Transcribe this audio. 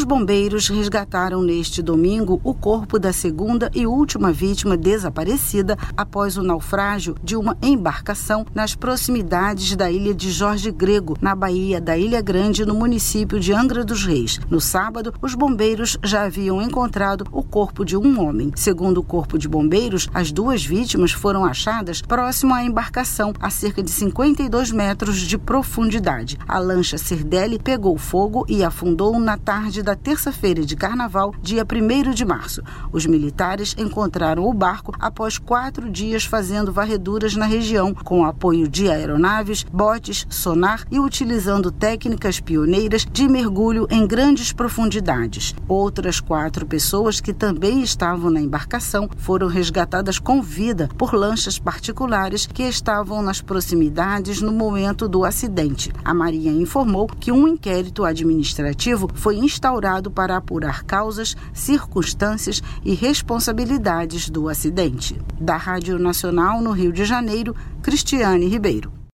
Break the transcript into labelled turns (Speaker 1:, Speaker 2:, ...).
Speaker 1: bombeiros resgataram neste domingo o corpo da segunda e última vítima desaparecida após o naufrágio de uma embarcação nas proximidades da ilha de Jorge Grego, na Baía da Ilha Grande, no município de Angra dos Reis. No sábado, os bombeiros já haviam encontrado o corpo de um homem. Segundo o Corpo de Bombeiros, as duas vítimas foram achadas próximo à embarcação, a cerca de 52 metros de profundidade. A lancha Cirdelli pegou fogo e afundou na tarde da terça-feira de Carnaval, dia 1º de março. Os militares encontraram o barco após 4 dias fazendo varreduras na região, com apoio de aeronaves, botes, sonar e utilizando técnicas pioneiras de mergulho em grandes profundidades. Outras 4 pessoas que também estavam na embarcação foram resgatadas com vida por lanchas particulares que estavam nas proximidades no momento do acidente. A Marinha informou que um inquérito administrativo foi instaurado para apurar causas, circunstâncias e responsabilidades do acidente. Da Rádio Nacional no Rio de Janeiro, Cristiane Ribeiro.